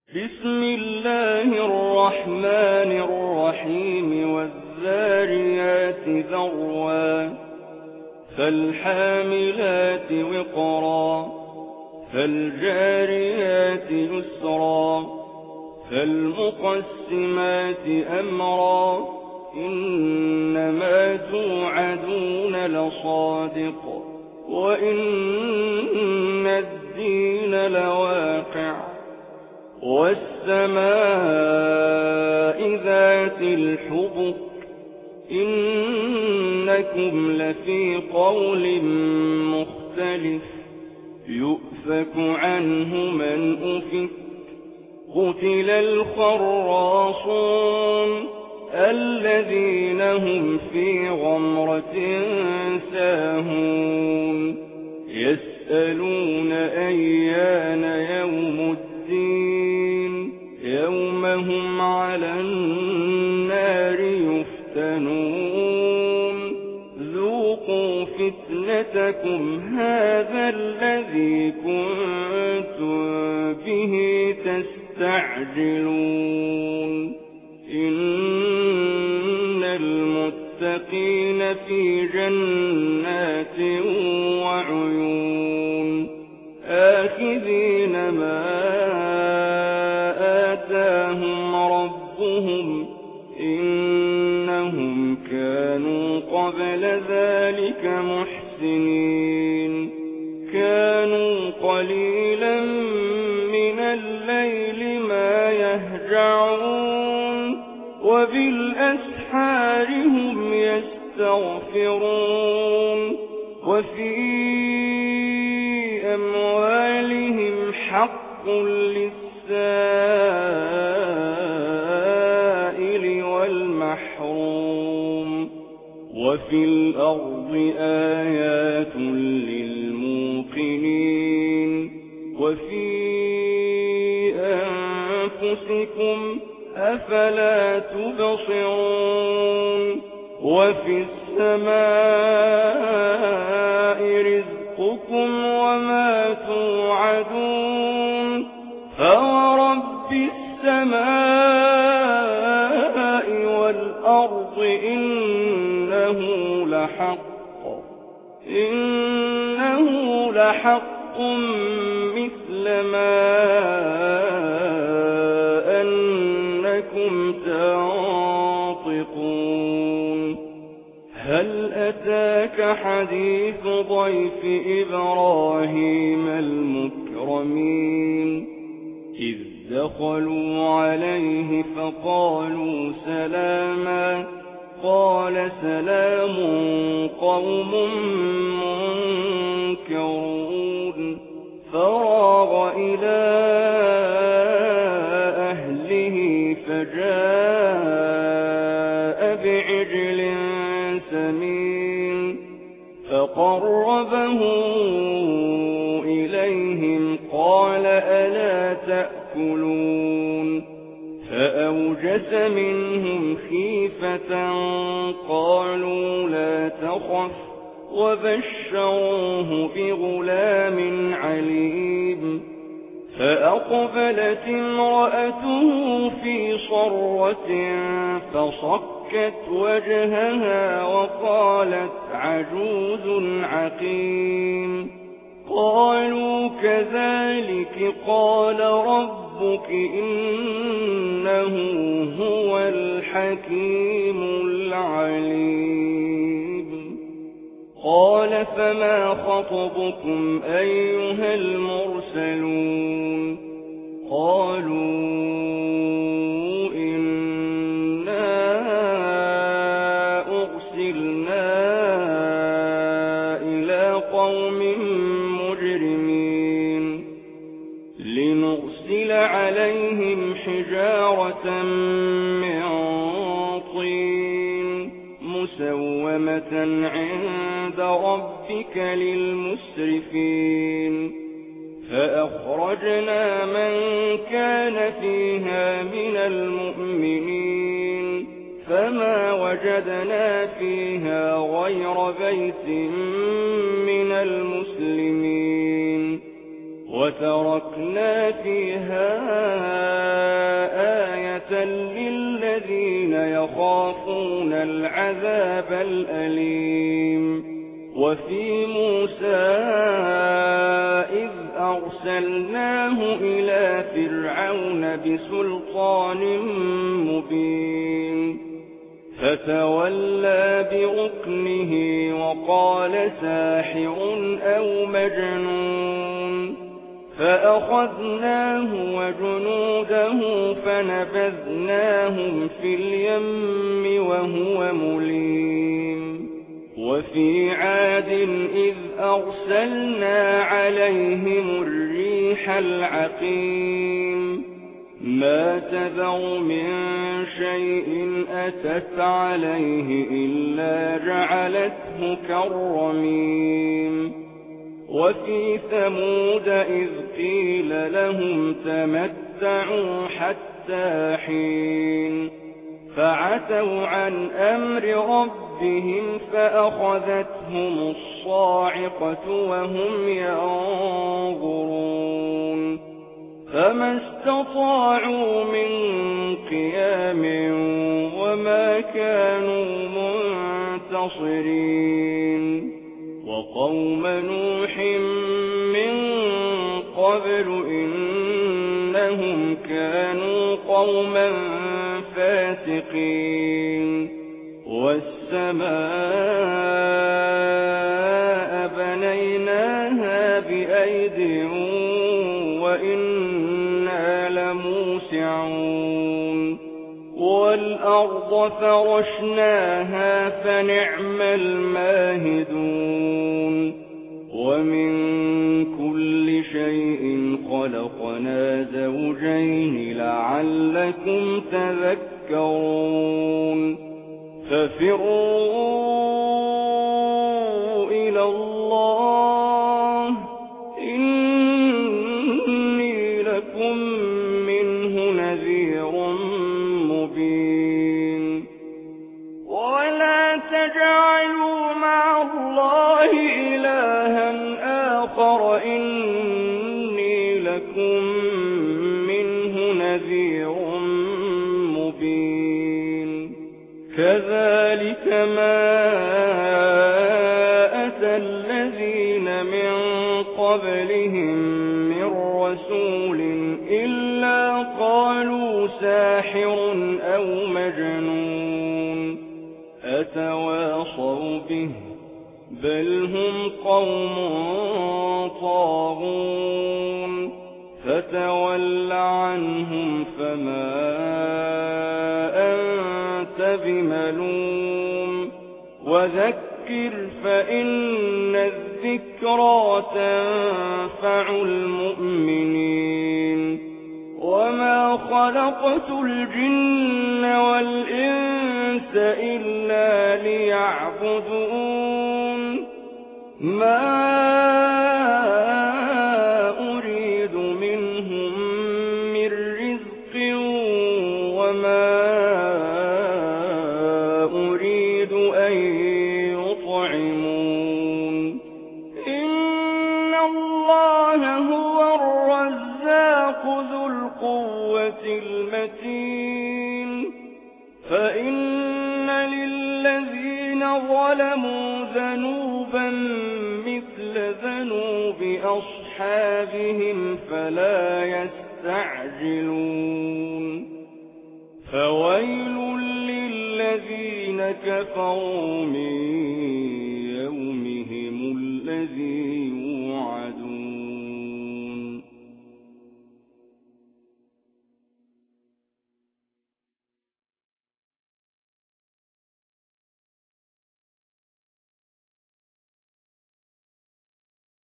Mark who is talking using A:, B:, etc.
A: بسم الله الرحمن الرحيم والذاريات ذروا فالحاملات وقرا فالجاريات يسرا فالمقسمات أمرا إنما توعدون لصادق وإن الدين لواقع والسماء ذات الحبك إنكم لفي قول مختلف يؤفك عنه من أفك قتل الخراصون الذين هم في غمرة ساهون يسألون أيان يوم الدين يوم هم على النار يفتنون ذوقوا فتنتكم هذا الذي كنتم به تستعجلون إن المتقين في جنات وعيون آخذين ما آتاهم ربهم إنهم كانوا قبل ذلك محسنين كانوا قليلا من الليل ما يهجعون وبالأسحار هم يستغفرون وفي أموالهم حق للسائل والمحروم وفي الأرض آيات للموقنين وفي أنفسكم أفلا تبصرون وفي السماء رزقكم وما توعدون فورب السماء والأرض إنه لحق مثل ما أنكم تنطقون هل أتاك حديث ضيف إبراهيم المكرمين إذ دخلوا عليه فقالوا سلاما قال سلام قوم منكرون فراغ إلى أهله فجاء بعجل سمين فقربه إليهم قال ألا تأكلون فأوجس منهم خيفة قالوا لا تخف وبشروه بغلام عليم فأقبلت امرأته في صرة فصكت وجهها وقالت عجوز عقيم قالوا كذلك قال ربك إنه هو الحكيم العليم قال فما خطبكم أيها المرسلون قالوا إنا أرسلنا إلى قوم مجرمين لنرسل عليهم حجارة من طين مسومة عند ربك للمسرفين فأخرجنا من كان فيها من المؤمنين فما وجدنا فيها غير بيت من المسلمين وتركنا فيها للذين يخافون العذاب الأليم. وفي موسى إذ أرسلناه إلى فرعون بسلطان مبين فتولى بركنه وقال ساحر أو مجنون فأخذناه وجنوده فنبذناهم في اليم وهو مليم. وفي عاد إذ أرسلنا عليهم الريح العقيم ما تذر من شيء أتت عليه إلا جعلته كالرميم. وفي ثمود إذ قيل لهم تمتعوا حتى حين فعتوا عن أمر ربهم فأخذتهم الصاعقة وهم ينظرون فما استطاعوا من قيام وما كانوا منتصرين. وقوم نوح من قبل إنهم كانوا قوما فاسقين. والسماء بنيناها بأيد وإنا لموسعون. والأرض فرشناها فنعم الماهدون. ومن كل شيء خلقنا زوجين لعلكم تذكرون. ففروا إلى الله إني لكم منه نذير مبين. ولا تجعلوا مع الله إلها آخر إني لكم منه نذير مبين. كذلك ما أتى الذين من قبلهم من رسول إلا قالوا ساحر أو مجنون أتواصوا به بل هم قوم طاغون. فتول عنهم فما أنت بملوم وذكر فإن الذكرى تنفع المؤمنين. وما خلقت الجن والإنس إلا ليعبدون ما أريد منهم من رزق وما أريد أن يطعمون. إن الله هو الرزاق ذو القوة المتين. فإن للذين ظلموا ذنوبا مثل ذنوب أصحابهم فلا يستعجلون. فويل للذين كفروا من يومهم الذي يوعدون.